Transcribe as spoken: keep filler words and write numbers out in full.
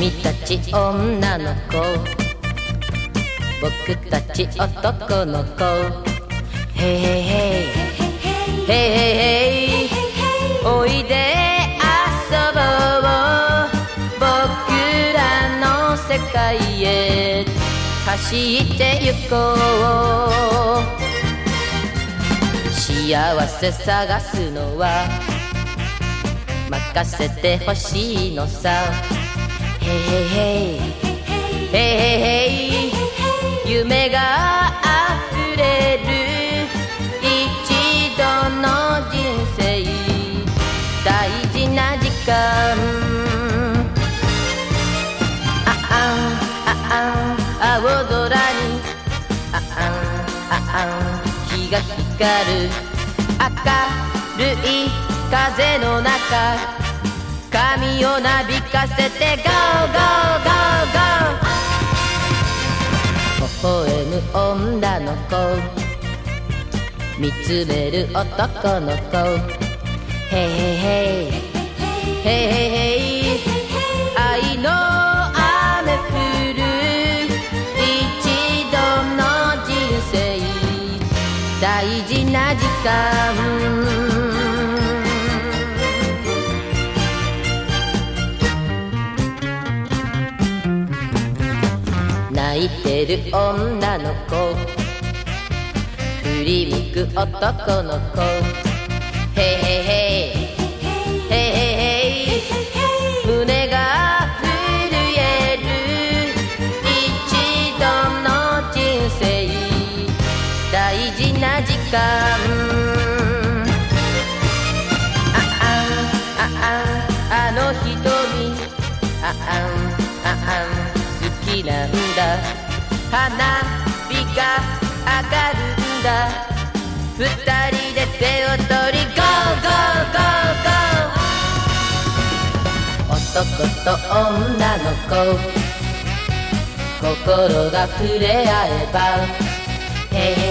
君たち女の子、僕たち男の子。ヘイヘイヘイヘイヘイヘイ、おいで遊ぼう、僕らの世界へ走ってゆこう。幸せ探すのは任せてほしいのさ。ヘイヘイヘイヘイヘイヘイ、夢があふれる一度の人生、大事な時間。ああんああん青空に、ああんああん日が光る、明るい風の中、髪をなびかせて ゴーゴーゴーゴー。 微笑む女の子、見つめる男の子。ヘイヘイヘイヘイヘイ、愛の雨降る一度の人生、大事な時間。泣いてる女の子、振り向く男の子。ヘイヘイヘイヘイヘイヘイ、胸が震える一度の人生、大事な時間。ああんああんあの瞳、ああんああん好きなんだ、花火が上がるんだ、二人で手を取り ゴーゴーゴーゴー。 男と女の子、心が触れ合えば、ヘイヘイ